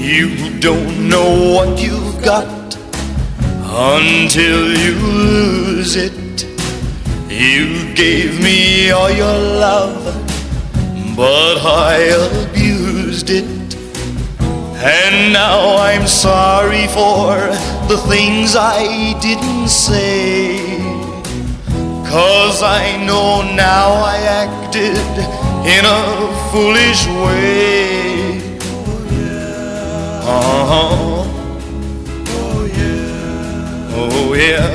You don't know what you've got until you lose it. You gave me all your love, but I abused it. And now I'm sorry for the things I didn't say, 'cause I know now I acted in a foolish way. Oh yeah. Oh yeah.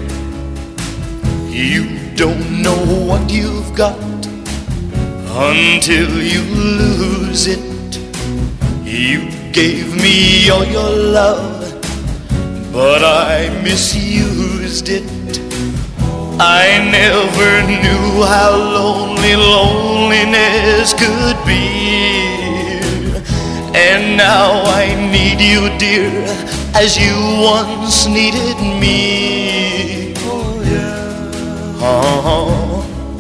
You don't know what you've got until you lose it. You gave me all your love, but I misused it. I never knew how lonely loneliness could be. And now I need you, dear, as you once needed me. Oh yeah. Oh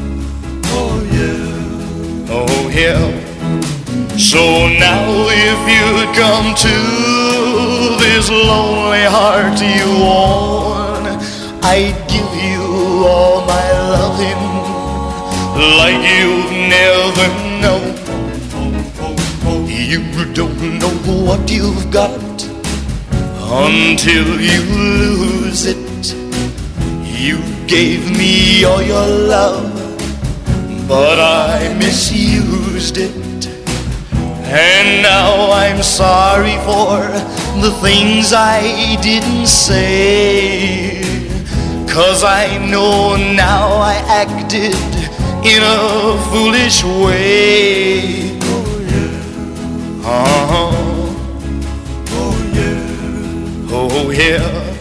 yeah. Oh yeah. So now if you'd come to this lonely heart you own, I'd give you all my loving like you've never known. You don't know what you've got until you lose it. You gave me all your love, but I misused it. And now I'm sorry for the things I didn't say, 'cause I know now I acted in a foolish way. Oh yeah. Oh yeah.